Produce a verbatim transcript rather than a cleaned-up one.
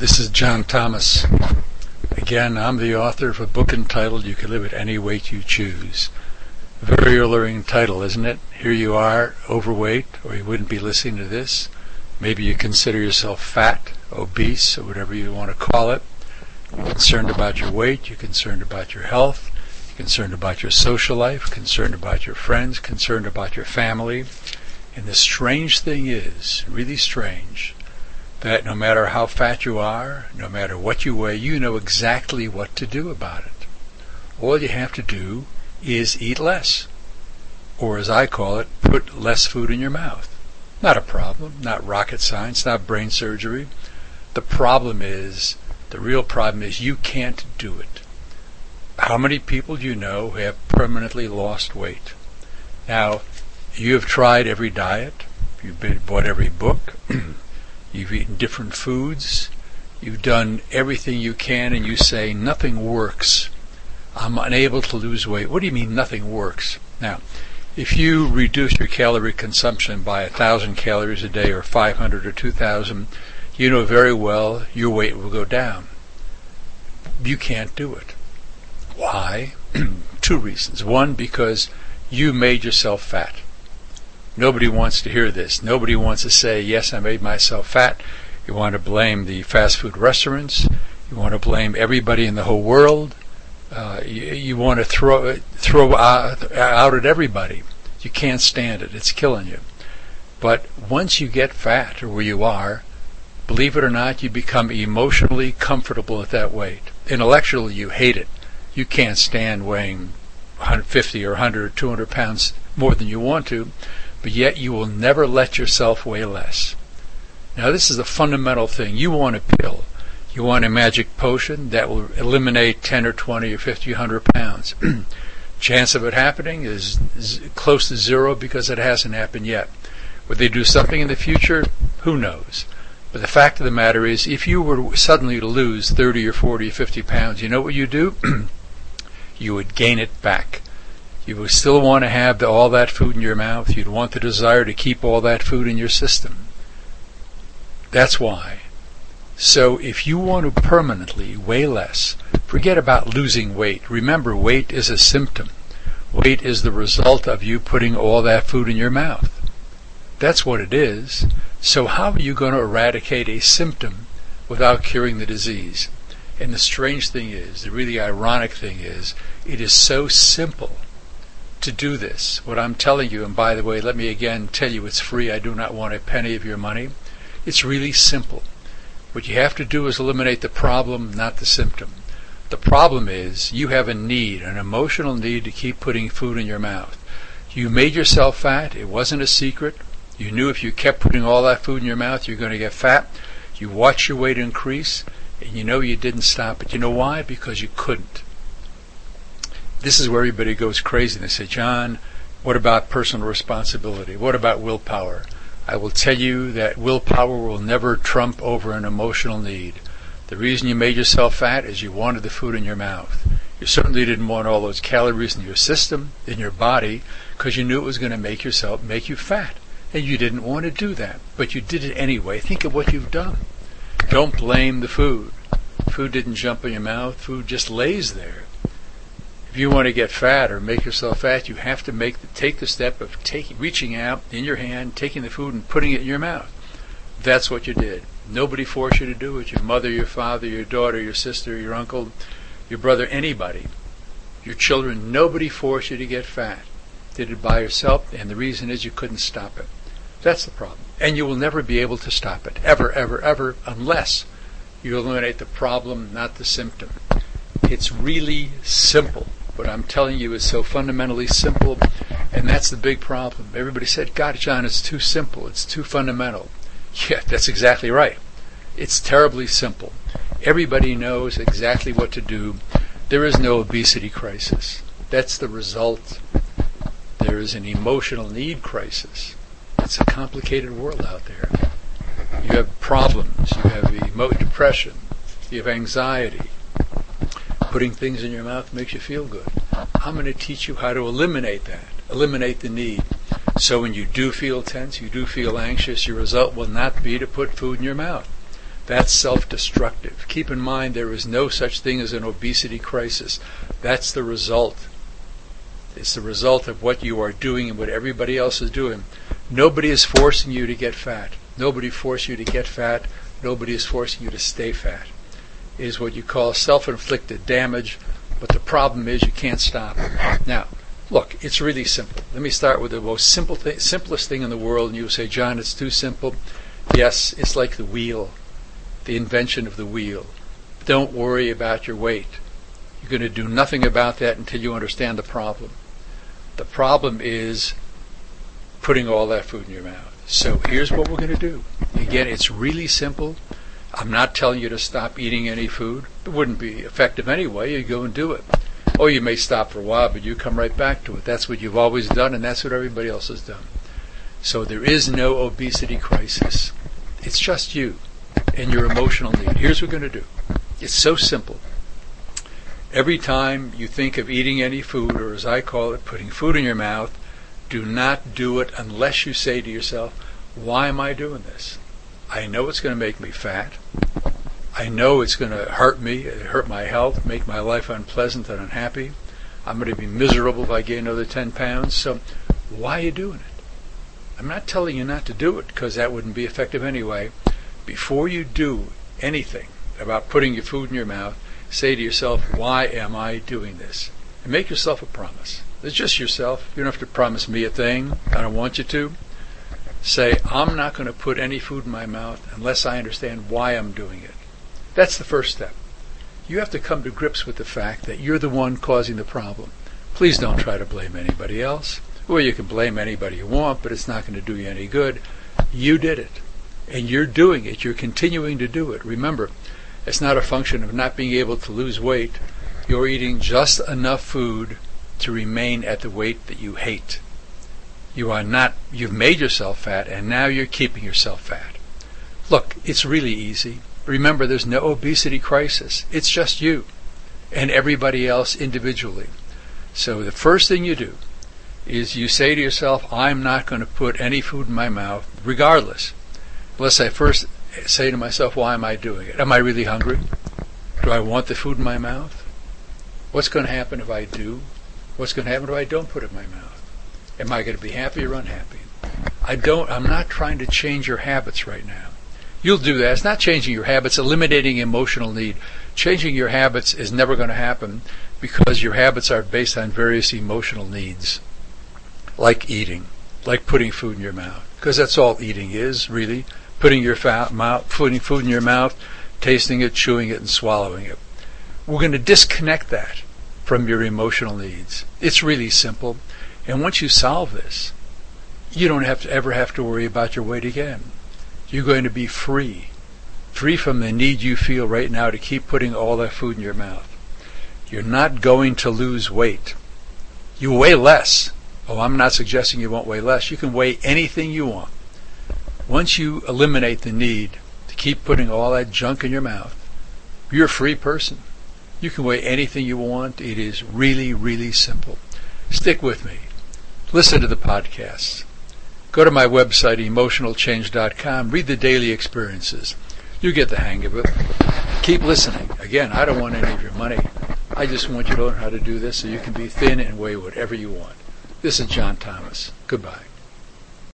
This is John Thomas. Again, I'm the author of a book entitled You Can Live at Any Weight You Choose. A very alluring title, isn't it? Here you are, overweight, or you wouldn't be listening to this. Maybe you consider yourself fat, obese, or whatever you want to call it. You're concerned about your weight, you're concerned about your health, you're concerned about your social life, concerned about your friends, concerned about your family. And the strange thing is, really strange, that no matter how fat you are, no matter what you weigh, you know exactly what to do about it. All you have to do is eat less. Or as I call it, put less food in your mouth. Not a problem, not rocket science, not brain surgery. The problem is, the real problem is you can't do it. How many people do you know who have permanently lost weight? Now, you have tried every diet, you've been, bought every book, you've eaten different foods, you've done everything you can, and you say, nothing works. I'm unable to lose weight. What do you mean nothing works? Now, if you reduce your calorie consumption by a thousand calories a day or five hundred or two thousand, you know very well your weight will go down. You can't do it. Why? Two reasons. One, because you made yourself fat. Nobody wants to hear this. Nobody wants to say, yes, I made myself fat. You want to blame the fast food restaurants. You want to blame everybody in the whole world. Uh, you, you want to throw throw out, out at everybody. You can't stand it. It's killing you. But once you get fat, or where you are, believe it or not, you become emotionally comfortable at that weight. Intellectually, you hate it. You can't stand weighing one hundred fifty or one hundred or two hundred pounds more than you want to. But yet you will never let yourself weigh less. Now this is a fundamental thing. You want a pill. You want a magic potion that will eliminate ten or twenty or fifty or one hundred pounds. Chance of it happening is z- close to zero because it hasn't happened yet. Would they do something in the future? Who knows? But the fact of the matter is, if you were suddenly to lose thirty or forty or fifty pounds, you know what you do? You would gain it back. You would still want to have the, all that food in your mouth. You'd want the desire to keep all that food in your system. That's why. So if you want to permanently weigh less, forget about losing weight. Remember, weight is a symptom. Weight is the result of you putting all that food in your mouth. That's what it is. So how are you going to eradicate a symptom without curing the disease? And the strange thing is, the really ironic thing is, it is so simple to do this. What I'm telling you, and by the way, let me again tell you it's free. I do not want a penny of your money. It's really simple. What you have to do is eliminate the problem, not the symptom. The problem is you have a need, an emotional need to keep putting food in your mouth. You made yourself fat. It wasn't a secret. You knew if you kept putting all that food in your mouth, you're going to get fat. You watched your weight increase, and you know you didn't stop it. You know why? Because you couldn't. This is where everybody goes crazy. They say, John, what about personal responsibility? What about willpower? I will tell you that willpower will never trump over an emotional need. The reason you made yourself fat is you wanted the food in your mouth. You certainly didn't want all those calories in your system, in your body, because you knew it was going to make yourself make you fat. And you didn't want to do that, but you did it anyway. Think of what you've done. Don't blame the food. Food didn't jump in your mouth. Food just lays there. If you want to get fat or make yourself fat, you have to make the, take the step of taking, reaching out in your hand, taking the food and putting it in your mouth. That's what you did. Nobody forced you to do it. Your mother, your father, your daughter, your sister, your uncle, your brother, anybody. Your children, nobody forced you to get fat. Did it by yourself, and the reason is you couldn't stop it. That's the problem. And you will never be able to stop it, ever, ever, ever, unless you eliminate the problem, not the symptom. It's really simple. What I'm telling you is so fundamentally simple, and that's the big problem. Everybody said, God, John, it's too simple. It's too fundamental. Yeah, that's exactly right. It's terribly simple. Everybody knows exactly what to do. There is no obesity crisis. That's the result. There is an emotional need crisis. It's a complicated world out there. You have problems. You have emo- depression. You have anxiety. Putting things in your mouth makes you feel good. I'm going to teach you how to eliminate that, eliminate the need. So when you do feel tense, you do feel anxious, your result will not be to put food in your mouth. That's self-destructive. Keep in mind there is no such thing as an obesity crisis. That's the result. It's the result of what you are doing and what everybody else is doing. Nobody is forcing you to get fat. Nobody forced you to get fat. Nobody is forcing you to stay fat. It is what you call self-inflicted damage, but the problem is you can't stop it. Now, look, it's really simple. Let me start with the most simple thing, simplest thing in the world, and you'll say, John, it's too simple. Yes, it's like the wheel, the invention of the wheel. Don't worry about your weight. You're going to do nothing about that until you understand the problem. The problem is putting all that food in your mouth. So here's what we're going to do. Again, it's really simple. I'm not telling you to stop eating any food. It wouldn't be effective anyway. You go and do it. Or you may stop for a while, but you come right back to it. That's what you've always done, and that's what everybody else has done. So there is no obesity crisis. It's just you and your emotional need. Here's what we're going to do. It's so simple. Every time you think of eating any food, or as I call it, putting food in your mouth, do not do it unless you say to yourself, why am I doing this? I know it's going to make me fat. I know it's going to hurt me, hurt my health, make my life unpleasant and unhappy. I'm going to be miserable if I gain another ten pounds. So why are you doing it? I'm not telling you not to do it because that wouldn't be effective anyway. Before you do anything about putting your food in your mouth, say to yourself, why am I doing this? And make yourself a promise. It's just yourself. You don't have to promise me a thing. I don't want you to. Say, I'm not going to put any food in my mouth unless I understand why I'm doing it. That's the first step. You have to come to grips with the fact that you're the one causing the problem. Please don't try to blame anybody else. Well, you can blame anybody you want, but it's not going to do you any good. You did it. And you're doing it. You're continuing to do it. Remember, it's not a function of not being able to lose weight. You're eating just enough food to remain at the weight that you hate. You are not, you've made yourself fat, and now you're keeping yourself fat. Look, it's really easy. Remember, there's no obesity crisis. It's just you and everybody else individually. So the first thing you do is you say to yourself, I'm not going to put any food in my mouth, regardless. Unless I first say to myself, why am I doing it? Am I really hungry? Do I want the food in my mouth? What's going to happen if I do? What's going to happen if I don't put it in my mouth? Am I going to be happy or unhappy? I don't, I'm not trying to change your habits right now. You'll do that. It's not changing your habits, eliminating emotional need. Changing your habits is never going to happen because your habits are based on various emotional needs, like eating, like putting food in your mouth, because that's all eating is, really, putting your fa- mouth, putting food in your mouth, tasting it, chewing it, and swallowing it. We're going to disconnect that from your emotional needs. It's really simple. And once you solve this, you don't have to ever have to worry about your weight again. You're going to be free, free from the need you feel right now to keep putting all that food in your mouth. You're not going to lose weight. You weigh less. Oh, I'm not suggesting you won't weigh less. You can weigh anything you want. Once you eliminate the need to keep putting all that junk in your mouth, you're a free person. You can weigh anything you want. It is really, really simple. Stick with me. Listen to the podcasts. Go to my website, emotional change dot com. Read the daily experiences. You get the hang of it. Keep listening. Again, I don't want any of your money. I just want you to learn how to do this so you can be thin and weigh whatever you want. This is John Thomas. Goodbye.